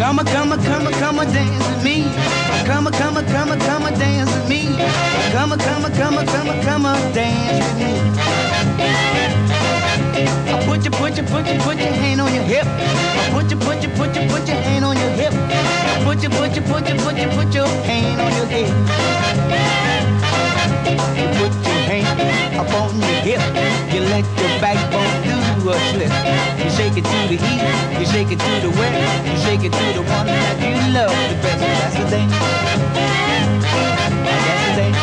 Come on, dance with me. Come on, dance with me. Come on, dance with me. I put your hand on your hip. I put your hand on your hip. I put your hand on your hip. You put your hand up on your hip. You let your backbone do a slip. You shake it to the heat. You shake it to the wet. You shake it to the one that you love the best. That's the thing. That's the thing.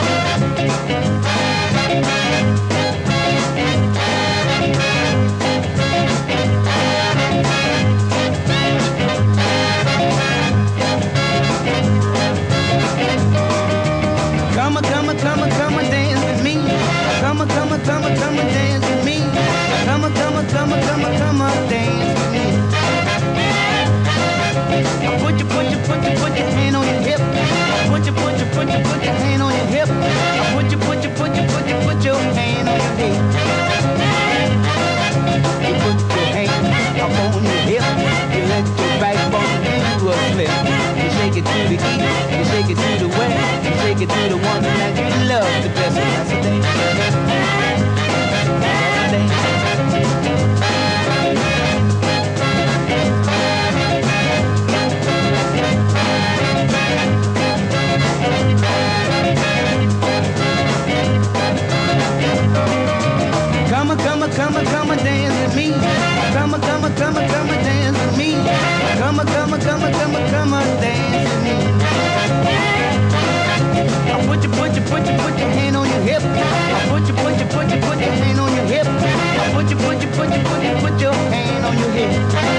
Come on, dance with me. Come on, dance with me. Come on, dance with me. Put your hand on your hip. Put your hand on your hip. Put your hand on your hip. You put your hand up on your hip. You let your backbone do a flip. You shake it to the heat. You shake it to the wet. You shake it to the one that you love the best. That's the thing. That's the thing. Come on, dance with me. Come on, dance with me. Come on, dance with me. I put your hand on your hip. I put your hand on your hip. I put your hand on your hip.